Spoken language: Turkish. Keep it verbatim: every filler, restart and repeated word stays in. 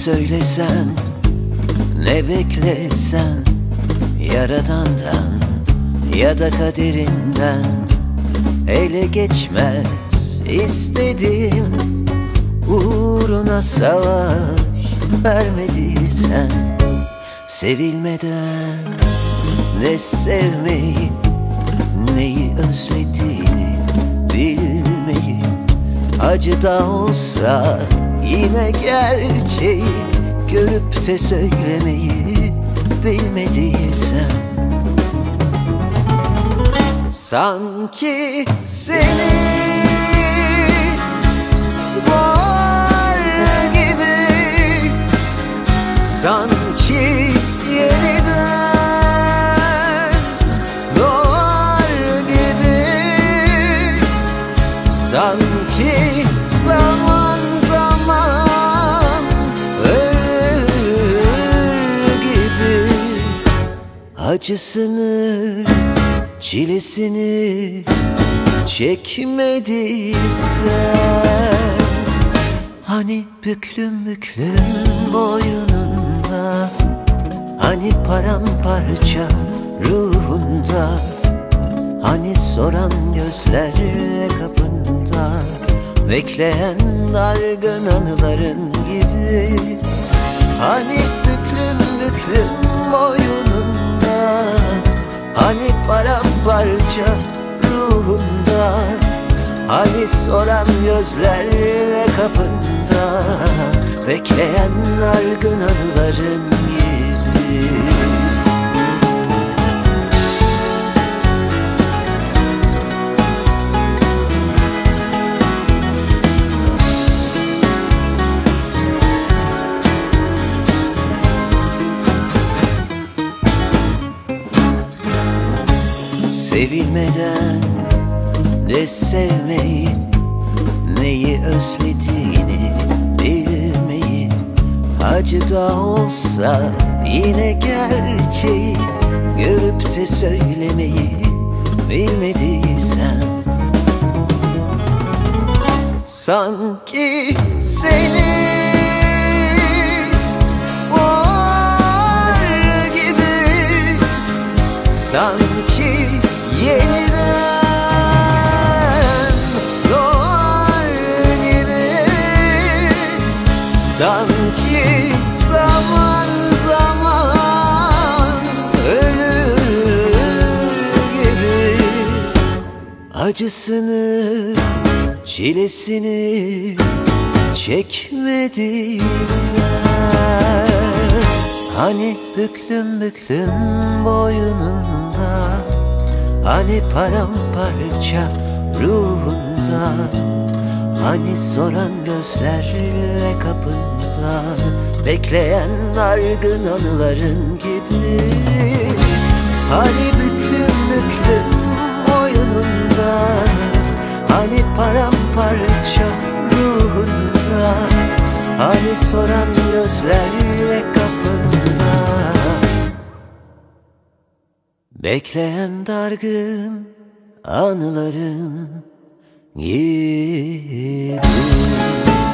söylesen, ne beklesen, Yaradan'dan ya da kaderinden ele geçmez istediğim, uğruna savaş vermediysen, sevilmeden ne sevmeyi, neyi özlediğini bilmeyi, acı da olsa yine gerçeği görüp de söylemeyi bilmediysen, sanki seni var gibi, sanki yeniden doğar gibi, sanki zaman zaman ölür gibi, acısını, çilesini çekmediysen, hani büklüm büklüm boynunda, hani paramparça ruhunda, hani soran gözlerle kapında bekleyen dargın anıların gibi, hani büklüm büklüm boynunda, hani paramparça ruhunda, hani soran gözlerle kapında bekleyen dargın anıların gibi. Sevilmeden ne sevmeyi, neyi özlediğini bilmeyi, acı da olsa yine gerçeği görüp de söylemeyi bilmediysen, sanki seni var gibi, sanki yeniden doğar gibi, sanki zaman zaman ölür gibi, acısını, çilesini çekmediysen, hani büklüm büklüm boynunda, hani paramparça ruhunda, hani soran gözlerle kapında bekleyen dargın anıların gibi, hani büklüm büklüm boynunda, hani paramparça ruhunda, hani soran gözlerle kapında bekleyen dargın anıların gibi.